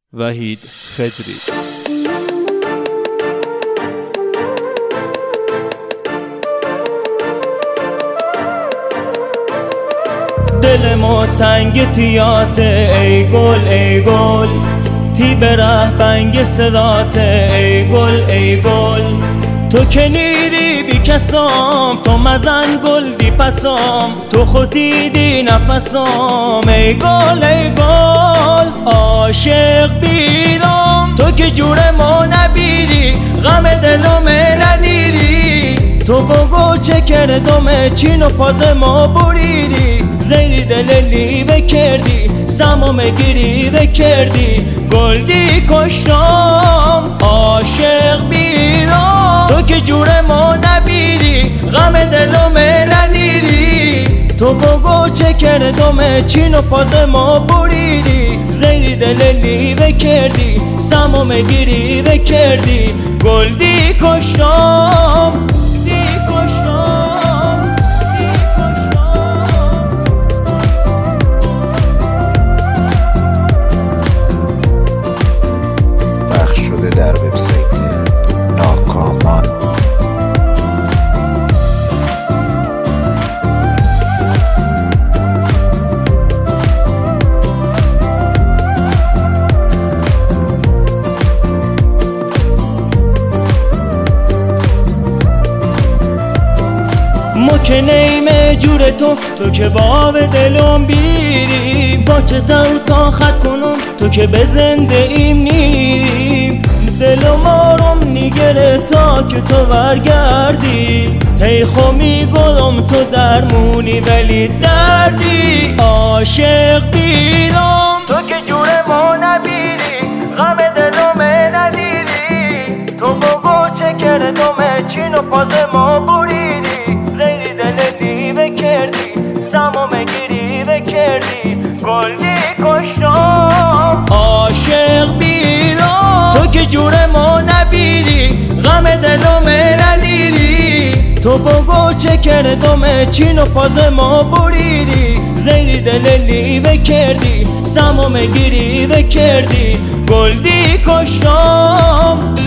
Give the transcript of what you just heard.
وحید خضری. دل ما تنگ تیات ای گل ای گل، تی به ره بنگ صدات ای گل ای گل. تو که نیری بی کسام، تو مزن گل دی پسام، تو خودی دی نفسام ای گل ای گل. عاشق بیدم تو که جور ما نبیدی، غم دلم ندیدی، تو بگو چه کردم چین و پاز ما بریدی، زیری دللی بکردی سمام گیری بکردی، گلدی کشتم عاشق بیدم تو که جور ما نبیدی، غم دلم ندیدی، تو بگو چه کردم چین و پاز ما بریدی، زیری دللی بکردی سمام گیری بکردی، گلدی کشتم شده در وبسایت ناکامان. ما که نیمه جور تو که باب دلم بیری، با چه تا خط کنم تو که به زنده ایم نیریم، دلم آرام نیگره تا که تو برگردی، تیخو میگلم تو درمونی ولی دردی، عاشق بیدم تو که جور ما نبیدی، غم دلم ندیدی، تو بگو چه کردم چین و پاز ما بریدی، زیری دللی بکردی سمام گیری بکردی، گلدی کشتم عاشق بیدم تو که جور ما نبیدی، غم دلم ندیدی، تو بگو چه کردم چین و پاز ما بریدی، زیری دللی بکردی سمام گیری بکردی، گلدی کشتم.